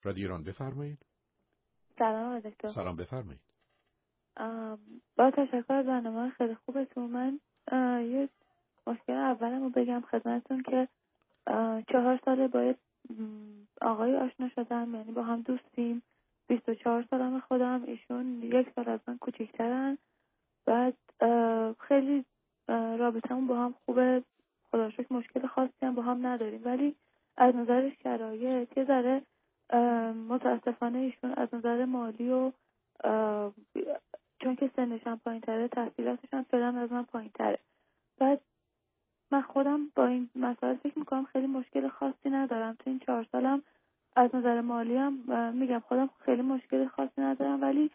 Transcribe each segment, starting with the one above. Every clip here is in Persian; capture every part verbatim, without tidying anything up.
رادیو ایران، بفرمایید. سلام آقای دکتر. سلام، بفرمایید. با تشکر از برنامه خیلی خوبتون. من یه مشکل اولمو بگم خدمتتون که چهار ساله با آقای آشنا شدم، یعنی با هم دوستیم. بیست و چهار سالم خودم، ایشون یک سال از من کوچیک‌ترن. بعد خیلی رابطمون با هم خوبه، خدا رو شکر مشکل خاصی هم با هم نداریم، ولی از نظر شرایط یه ذره متاسفانه ایشون از نظر مالی و چون که سنش هم پایین تره، تحصیلاتش هم فعلا از من پایین تره. بعد من خودم با این مسائل فکر میکنم خیلی مشکل خاصی ندارم تو این چهار سالم. از نظر مالی هم میگم خودم خیلی مشکل خاصی ندارم، ولی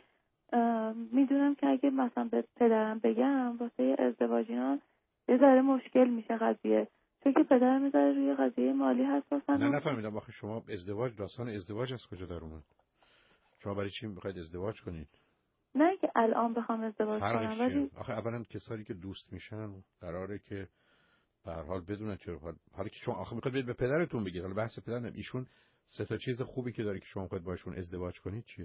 میدونم که اگه مثلا به پدرم بگم واسه ازدواج اینا یه ذره مشکل میشه قضیه، چون که پدرم میذاره روی قضیه مالی حساسن. نه نفهمیدم آخه شما ازدواج، داستان ازدواج از کجا در اومد؟ شما برای چی میخواید ازدواج کنید؟ نه که الان بخوام ازدواج کنم، ولی آخه اولا کسایی که دوست میشن قراره که به هر حال بدونن چرا. حالا که شما آخه میخواید به پدرتون بگید، حالا بحث پدر نمی، ایشون سه تا چیز خوبی که داره که شما میخواید باشون ازدواج کنید چیه؟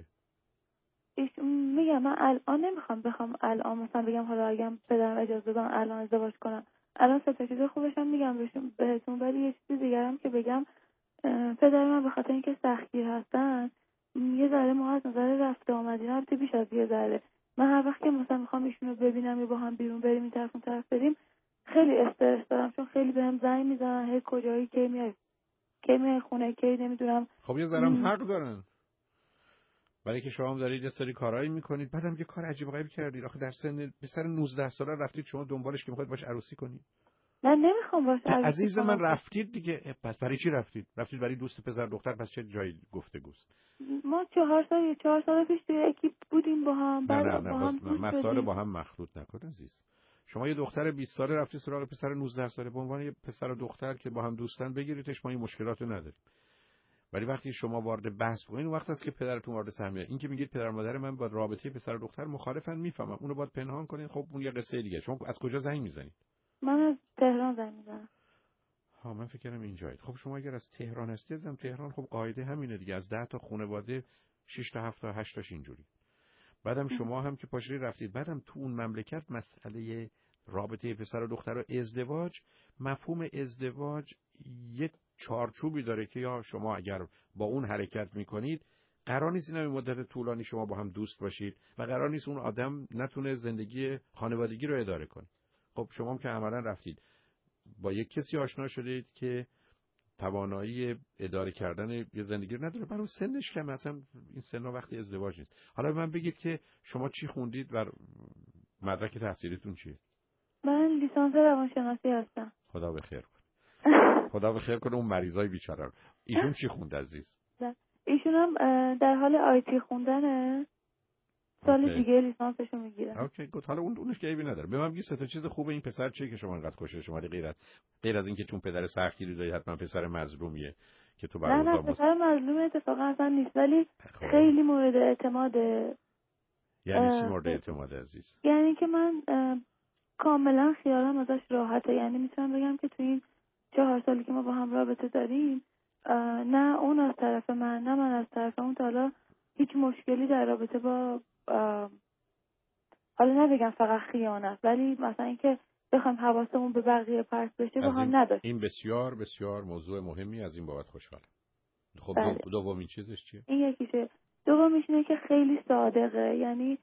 ایشون میگم من الان نمیخوام بخوام الان مثلا بگم حالا اگه پدرم اجازه بدن الان ازدواج کنم. الان سه تا چیز خوبش هم میگم بهشون بهتون، ولی یه چیز دیگه هم که بگم، پدر من به خاطر اینکه سختگیر هستن یه ذره ما از نظر رفت آمدی رفته بیش از یه ذره. من هر وقت که مثلا میخوام ایشونو ببینم یا با هم بیرون بریم این طرف اون طرف بریم خیلی استرس دارم، چون خیلی بهم زنگ میزنن هی کجایی کی میای کی میای خونه کی نمیدونم. خب یه ذره حق دارن، برای که شما هم دارید یه سری کارایی میکنید، بعدم یه کار عجیب غریبی کردید. آخه در سن پسر نوزده ساله رفتید شما دنبالش که میخواید باش عروسی کنید. نه نمیخوام باش عروسی عزیز من رفتید دیگه. پس برای چی رفتید؟ رفتید برای دوست پسر دختر، پس چه جای گفتگوست؟ ما چهار سال چهار سال پیش توی اکیپ بودیم با هم. بعد نه نه با هم مسائل با هم مخلوط نکن عزیز. شما یه دختر بیست ساله رفتی سراغ پسر نوزده ساله، به عنوان یه پسر و دختر که با هم دوستن بگیریدش، ما این مشکلاتو نداریم. ولی وقتی شما وارد بحث بکنید اون وقت است که پدرتون وارد سهمیه. این که میگید پدر مادر من با رابطه پسر و دختر مخالفن، میفهمم، اونو باید پنهان کنین. خب اون یه قصه دیگه. شما از کجا زنگ میزنید؟ من از تهران زنگ میزنم. ها من فکر کنم اینجایید. خب شما اگر از تهران هستی، ازم تهران خب قاعده همینه دیگه، از ده تا خانواده شش تا هفت تا هشت تاش اینجوری. بعدم شما هم که پاشری رفتید، بعدم تو اون مملکت مسئله رابطه پسر و دختر و ازدواج، مفهوم ازدواج یک چارچوبی داره که یا شما اگر با اون حرکت میکنید قرار نیست این مدت طولانی شما با هم دوست باشید و قرار نیست اون آدم نتونه زندگی خانوادگی رو اداره کنه. خب شما هم که عملا رفتید با یک کسی آشنا شدید که توانایی اداره کردن یه زندگی رو نداره، برای سنش کمه، اصلا این سن‌ها وقتی ازدواج نیست. حالا من بگید که شما چی خوندید و مدرک تحصیلیتون چیه؟ من لیسانس روانشناسی هستم. خدا بخیر کنه. خدا بخیر کنه اون مریضای بیچاره. ایشون چی خوند عزیز؟ ایشون هم در حال آیتی خوندنه. سال اوکی. دیگه لیسانسشو میگیره. اوکی گود. حالا اون اونش که عیبی نداره. به من بگید سه تا چیز خوبه این پسر چیه که شما انقدر خوشش شما غیر از غیر از اینکه چون پدر سختگیری داره حتما پسر مظلومیه که تو نه نه پسر مظلوم اتفاقا اصلا نیست، ولی خیلی مورد اعتماده. یعنی چی مورد اعتماد عزیز؟ یعنی که من کاملا خیالم ازش راحته، یعنی میتونم بگم که تو این چهار سالی که ما با هم رابطه داریم نه اون از طرف من نه من از طرف اون تا حالا هیچ مشکلی در رابطه با حالا نبگم فقط خیانت، ولی مثلا اینکه بخوام حواسمون به بقیه پرت بشه با هم نداشت. این بسیار بسیار موضوع مهمی، از این بابت خوشحالم. خب بله. دو دومین چیزش چیه؟ این یکیشه. دومیش اینه که خیلی صادقه، یعنی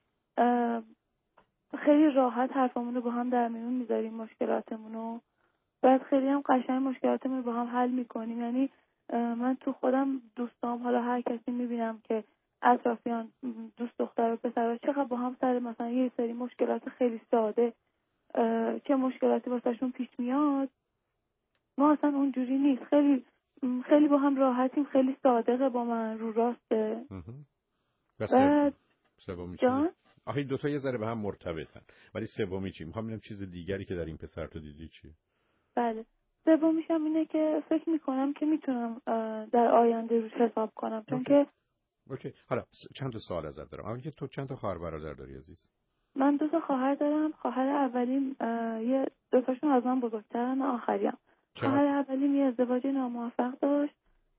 خیلی راحت حرفمون رو با هم در میون میذاریم، مشکلاتمون رو بعد خیلی هم قشنگ مشکلاتمون رو با هم حل میکنیم. یعنی من تو خودم دوستام حالا هر کسی میبینم که اطرافیان دوست دختر و پسر چقدر با هم سر مثلا یه سری مشکلات خیلی ساده چه مشکلاتی واسهشون پیش میاد، ما اصلا اونجوری نیست، خیلی خیلی با هم راحتیم، خیلی صادقه با من، رو راسته. بعد سومی چیه؟ آخه دو تا یه ذره به هم مرتبطن، ولی سومی چی؟ میخوام ببینم چیز دیگری که در این پسر تو دیدی چیه؟ بله سومیش هم اینه که فکر میکنم که میتونم در آینده روش حساب کنم، چون اوکی. که اوکی. حالا چند تا سوال ازت دارم. اول که تو چند تا خواهر برادر داری عزیز؟ من دو تا خواهر دارم. خواهر اولیم یه دو تاشون از من بزرگترن، آخریم. خواهر اولیم یه ازدواج ناموفق داشت،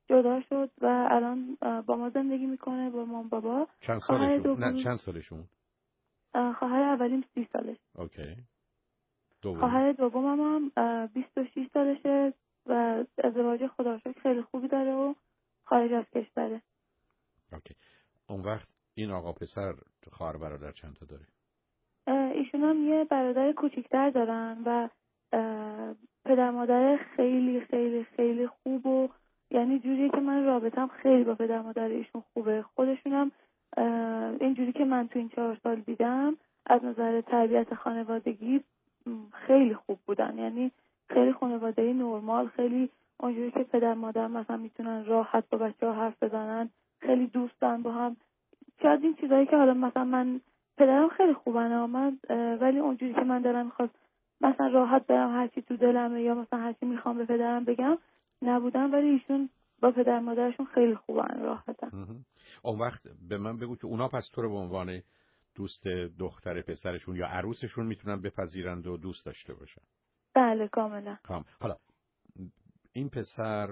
جدا شد و الان با ما زندگی میکنه، با مام بابا. چند سالشون؟ نه چند سالشون؟ خواهر اولیم سی سالش. اوکی. دوم؟ خواهر دومم هم بیست و شش سالشه و ازدواج خدا رو شکر خیلی خوبی داره و خارج از کشوره. اوکی. اون وقت این آقا پسر خواهر برادر چند تا داره؟ ایشون هم یه برادر کوچیک‌تر دارن و پدر مادر خیلی خیلی خیلی خوب و یعنی جوریه که من رابطم خیلی با پدر مادر ایشون خوبه. خودشون هم اینجوری که من تو این چهار سال دیدم از نظر تربیت خانوادگی خیلی خوب بودن، یعنی خیلی خانواده نرمال، خیلی اونجوری که پدر مادر مثلا میتونن راحت با بچه‌ها حرف بزنن، خیلی دوستن با هم. شاید این چیزایی که حالا مثلا من پدرم خیلی خوبن آمد ولی اونجوری که من دلم میخواست مثلا راحت برم هرچی تو دلمه یا مثلا هرچی میخوام به پدرم بگم نبودن، ولی ایشون با پدر مادرشون خیلی خوبن، راحتن. اون وقت به من بگو که اونا پس تو رو به عنوان دوست دختر پسرشون یا عروسشون میتونن بپذیرند و دوست داشته باشن؟ بله کاملا. کام. حالا این پسر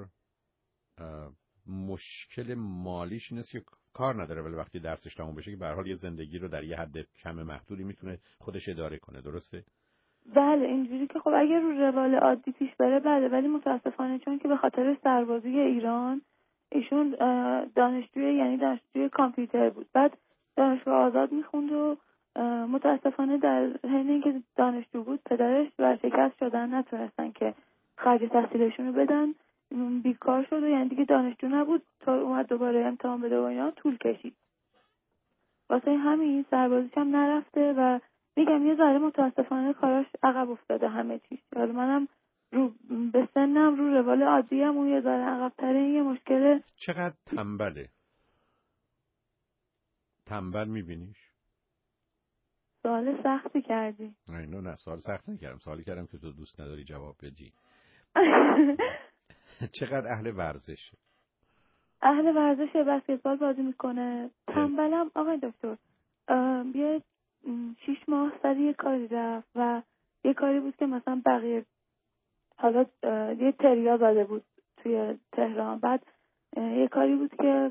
مشکل مالیش اینه که کار نداره ولی وقتی درسش تموم بشه که به هر حال یه زندگی رو در یه حد کم محدودی میتونه خودش اداره کنه، درسته؟ بله اینجوری که خب اگر رو روال عادی پیش بره بله، ولی متاسفانه چون که به خاطر سربازی ایران ایشون دانشجوی یعنی دانشجوی کامپیوتر بود، بعد دانشگاه آزاد میخوند و متاسفانه در حین اینکه دانشجو بود پدرش ورشکست شدن، نتونستن که خرج تحصیلشون رو بدن، بیکار شد و یعنی دیگه دانشجو نبود تا اومد دوباره امتحان بده و اینا طول کشید. واسه همین سربازیش هم نرفته و میگم یه ذره متاسفانه کاراش عقب افتاده همه چیز. حالا منم رو به سنم رو روال عادی هم اون یه ذره عقب‌تره. یه مشکل. چقدر تنبله؟ تنبل میبینیش؟ سوال سختی کردی. نه نه نه سوال سخت نکردم، سوالی کردم که تو دوست نداری جواب بدی. چقدر اهل ورزشه؟ اهل ورزشه، بسکتبال بازی میکنه. تنبلم آقای دکتر یه شیش ماه سر یه کاری رفت و یه کاری بود که مثلا بقیه حالا یه تریا زده بود توی تهران، بعد یه کاری بود که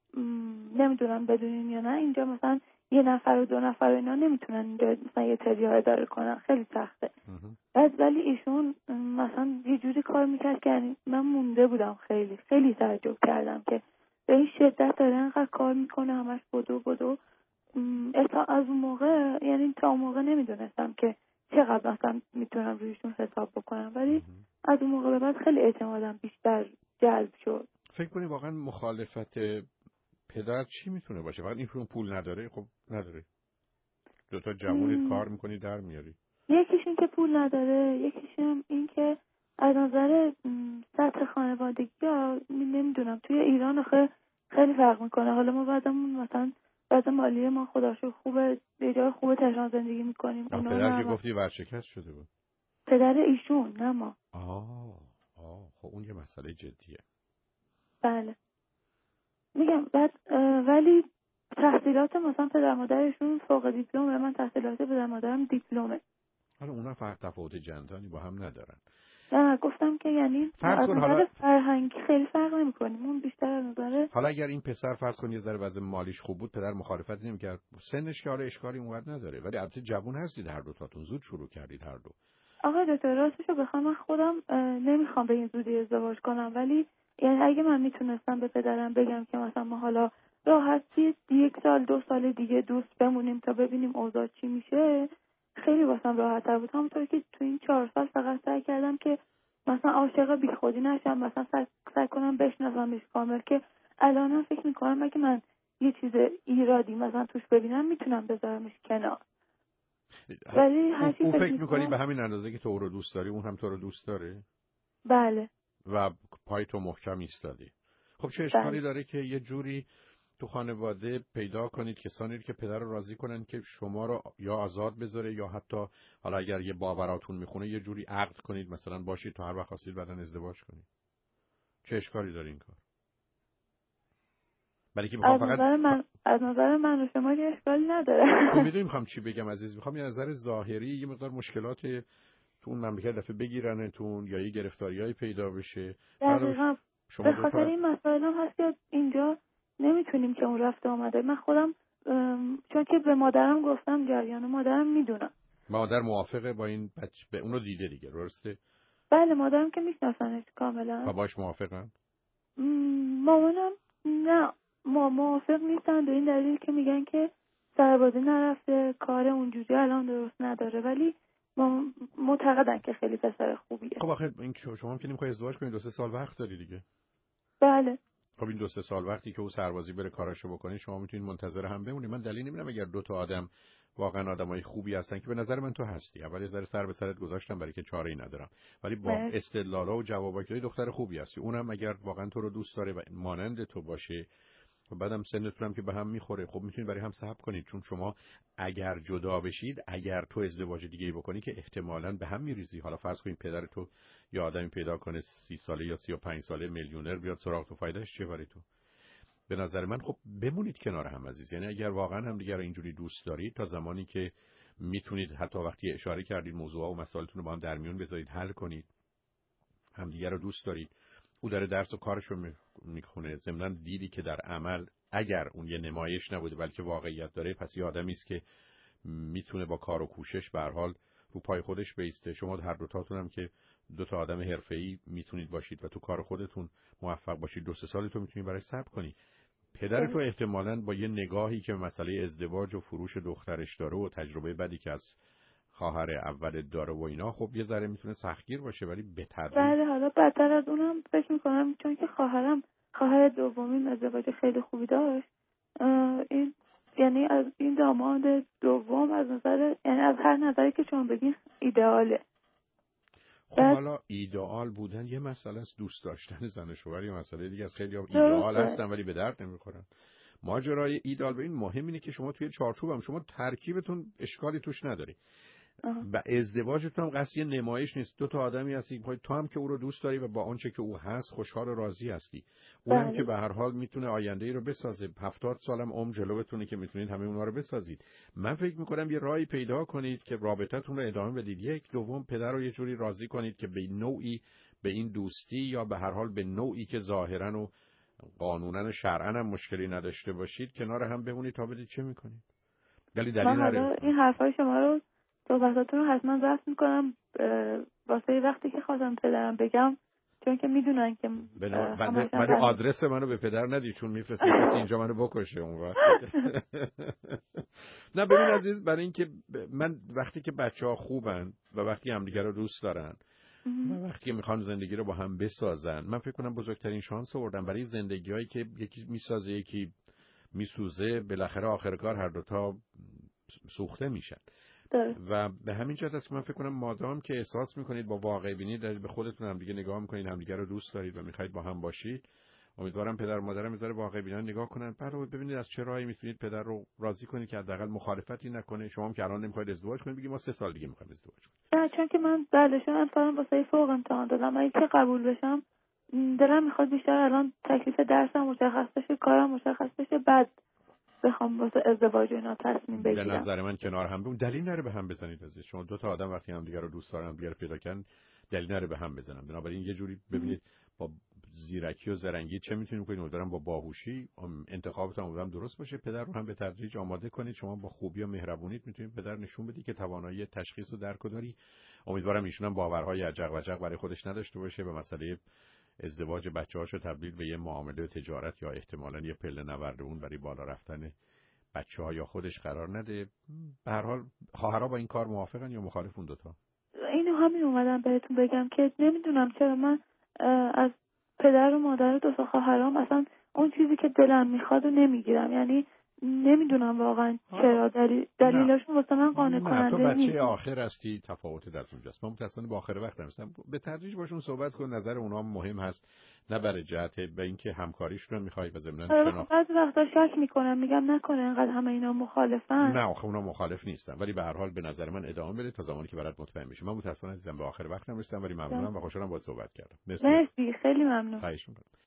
نمیدونم بدونین یا نه اینجا مثلا یه نفر و دو نفر و اینا نمیتونن اینجا مثلا یه تریا اداره کنن، خیلی سخته. بعد ولی ایشون مثلا یه جوری کار میکرد که یعنی من مونده بودم، خیلی خیلی تعجب کردم که به این شدت داره انقدر کار میکنه، همش بدو بدو. اتا از اون موقع یعنی تا اون موقع نمیدونستم که چقدر مثلا میتونم رویشون حساب بکنم، ولی از اون موقع به بعد خیلی اعتمادم بیشتر جلب شد. فکر کنی واقعا مخالفت پدر چی میتونه باشه؟ فقط این پول نداره؟ خب نداره. دوتا جوونی کار میکنی در میاری. یکیش این که پول نداره، یکیش هم این که از نظر سطح خانوادگی ها نمیدونم توی ایران آخه خیلی فرق میکنه. حالا ما بعدمون مثلا بعد مالی ما خداشو خوبه، به جای خوب تهران زندگی میکنیم. پدر که گفتی ورشکست شده بود؟ پدر ایشون نه ما. آه آه خب اون یه مسئله جدیه. بله میگم بعد ولی تحصیلات مثلا پدر مادرشون فوق دیپلمه، من تحصیلات پدر مادرم دیپلمه. حالا اونا فرق تفاوت جندانی با هم ندارن. نه گفتم که یعنی فرض کن حالا فرهنگی خیلی فرق نمی‌کنیم، اون بیشتر از نظر. حالا اگر این پسر فرض کن یه ذره وضع مالیش خوب بود، پدر مخالفت نمی‌کرد، سنش که حالا اشکالی اونقدر نداره، ولی البته جوون هستید هر دو تاتون، زود شروع کردید هر دو. آقای دکتر راستشو بخوام من خودم نمیخوام به این زودی ازدواج کنم، ولی یعنی اگه من میتونستم به پدرم بگم که مثلا ما حالا راحتی یک سال دو سال دیگه دوست بمونیم تا ببینیم اوضاع چی میشه، خیلی واسم راحت‌تر بود. همونطور که تو این چهار سال فقط سعی کردم که مثلا عاشق بیخودی نشم، مثلا سعی کنم بشناسمش کامل، که الانم فکر میکنم اگه من یه چیز ایرادی مثلا توش ببینم میتونم بذارمش کنار. ولی هر چی فکر, فکر میکنی به همین اندازه که تو رو دوست داری اون هم تو رو دوست داره؟ بله. و پای تو محکم ایستادی. خب چه اشکالی بله. داره که یه جوری تو خانواده پیدا کنید کسانی که پدر رو راضی کنن که شما رو یا آزاد بذاره یا حتی حالا اگر یه باوراتون میخونه یه جوری عقد کنید، مثلا باشید تو هر وقت خواستید بعدن ازدواج کنید. چه اشکالی داره این کار؟ برای که میخوام فقط نظر من از نظر من و شما که اشکالی نداره. میدونی میخوام چی بگم عزیز، میخوام یه نظر ظاهری یه مقدار مشکلات تو اون مملکت دفعه بگیرنتون یا یه گرفتاریای پیدا بشه، دقیقاً شما به خاطر این مسائل هم هست که اینجا نمیتونیم که اون رفته آمده. من خودم چون که به مادرم گفتم جریان مادرم میدونم. مادر موافقه با این بچه؟ به اونو دیده دیگه درسته؟ بله مادرم که میشناسنش کاملا. با باش موافقن؟ مامانم نه ما موافق نیستن به این دلیل که میگن که سربازی نرفته، کار اونجوری الان درست نداره، ولی ما معتقدن که خیلی پسر خوبیه. خب آخه این شما هم که نمیخوای ازدواج کنید، دو سه سال وقت داری دیگه. بله. خب این دو سه سال وقتی که او سربازی بره کاراشو بکنه شما میتونید منتظر هم بمونید. من دلیل نمیبینم اگر دو تا آدم واقعا آدمای خوبی هستن که به نظر من تو هستی. اول یه ذره سر به سرت گذاشتم برای که چاره‌ای ندارم، ولی با استدلالا و جوابا که دختر خوبی هستی. اونم اگر واقعا تو رو دوست داره و مانند تو باشه و بعدم سنتون هم که به هم میخوره، خب میتونید برای هم صبر کنید. چون شما اگر جدا بشید، اگر تو ازدواج دیگه بکنی که احتمالاً به هم میریزی. حالا فرض کنید پدر تو یا آدمی پیدا کنه سی ساله یا سی و پنج ساله میلیونر بیاد سراغ تو، فایدهش چیه برای تو؟ به نظر من خب بمونید کنار هم عزیز. یعنی اگر واقعا هم دیگه رو اینجوری دوست دارید، تا زمانی که میتونید حتی وقتی اشاره کردید موضوعا و مسائلتون رو با هم در میون بذارید حل کنید. همدیگه رو دوست دارید، او داره درس و کارشو میخونه، ضمناً دیدی که در عمل اگر اون یه نمایش نبوده بلکه واقعیت داره، پس یه آدمی است که میتونه با کار و کوشش به هر حال رو پای خودش بیسته. شما هر دو تاتون هم که دو تا آدم حرفه‌ای میتونید باشید و تو کار خودتون موفق باشید. دو سه سالی تو میتونید برای صبر کنی. پدر تو احتمالاً با یه نگاهی که مسئله ازدواج و فروش دخترش داره و تجربه بدی که از خواهر اول داره و اینا، خب یه ذره میتونه سختگیر باشه، ولی به تدریج. بله حالا بدتر از اونم فکر میکنم چون که خواهرم خواهر دومین ازدواج خیلی خوبی داشت، این یعنی از این داماد دوم از نظر یعنی از هر نظری که شما بگین ایدئاله. خب حالا ایدئال بودن یه مسئله است، دوست داشتن زن و شوهر یه مسئله دیگه است. خیلی ایدئال هستن ولی به درد نمیخورن. ماجرای ایدئال به این مهم اینه که شما توی چارچوب هم شما ترکیبتون اشکالی توش نداری. و ازدواجتون هم قصدی نمایش نیست. دو تا آدمی هستی، تو هم که او رو دوست داری و با آنچه که او هست خوشحال و راضی هستی. اونم بله. که به هر حال میتونه آینده‌ای رو بسازه. هفتاد سالم عمر جلوتونه که میتونید همه اونها رو بسازید. من فکر میکنم یه راهی پیدا کنید که رابطتون رو ادامه بدید. یک، دوم پدر رو یه جوری راضی کنید که به نوعی به این دوستی یا به هر حال به نوعی که ظاهرا و قانونا و شرعا هم مشکلی نداشته باشید کنار هم بمونید تا بدید چه میکنید. ولی دلیل نداره. این حرفای شما رو صحبتاتون رو حتما ضبط میکنم واسه وقتی که خواستم پدرم بگم، چون که میدونن که ولی آدرس منو به پدر ندی چون میفرسته کسی اینجا منو بکشه اون وقت. نه ببین عزیز، برای اینکه من وقتی که بچه‌ها خوبن و وقتی همدیگه رو دوست دارن و وقتی میخوان زندگی رو با هم بسازن، من فکر کنم بزرگترین شانس آوردن. برای زندگیایی که یکی میسازه یکی میسوزه، بالاخره آخر کار هر دوتا سوخته میشن. داره. و به همین جهت است من فکر کنم مادام که احساس میکنید با واقع بینی دارید به خودتون هم دیگه نگاه میکنید، همدیگه رو دوست دارید و میخواید با هم باشید، امیدوارم پدر و مادرم بذاره واقع بینا نگاه کنن، بعد ببینید از چه راهی میتونید پدر رو راضی کنید که حداقل مخالفتی نکنه. شما هم که الان نمیخواید ازدواج کنید، بگید ما سه سال دیگه میخوایم ازدواج کنیم. نه چون که من بعدشون اصلا واسه فوق امتحان دادم، اگه که قبول بشم دلم میخواد بیشتر الان تکلیف درسم مشخص بشه، کارم مشخص بشه، بعد بخوام واسه ازدواج اینا تصمیم بگیرم. به نظر من کنار هم بمون، دلیل نره به هم بزنید عزیز. شما دو تا آدم وقتی هم دیگه رو دوست دارن دیگه پیدا کردن، دلیل نره به هم بزنن. بنابراین یه جوری ببینید با زیرکی و زرنگی چه میتونید بکنید. امیدوارم با باهوشی انتخابتون امیدوارم درست باشه. پدر رو هم به تدریج آماده کنید. شما با خوبی و مهربونیت میتونید پدر نشون بدید که توانایی تشخیص و درک داری. امیدوارم ایشون هم باورهای عجق و جق برای خودش نداشته باشه به مسئله ازدواج بچه‌هاشو تبدیل به یه معامله تجارت یا احتمالاً یه پله نوردون برای بالا رفتن بچه‌ها یا خودش قرار نده. به هر حال خواهرها با این کار موافقن یا مخالف اون دوتا؟ اینو همین اومدم بهتون بگم که نمیدونم چرا من از پدر و مادر و دو تا خواهرام اصلا اون چیزی که دلم میخواد رو نمیگیرم. یعنی نمیدونم واقعا چرا دلیل دلیلاشون واسه من قانع کننده نیست. تو بچه آخر هستی، تفاوت در اونجاست. من متأسفانه با آخر وقت هستم. به تدریج باشون صحبت کن، نظر اونها مهم هست، نه برای جهت به اینکه همکاریشون رو میخوای و ضمن شناخت. بعضی وقتا شک میکنم، میگم نکنه انقدر همه اینا مخالفن. نه آخه اونا مخالف نیستن، ولی به هر حال به نظر من ادامه بده تا زمانی که برات مطمئن بشی. من متأسفانه عزیزم به آخر وقتم رسیدم، ولی ممنونم و خوشحالم باهات صحبت کردم. مرسی، خیلی ممنون. خواهش می‌کنم.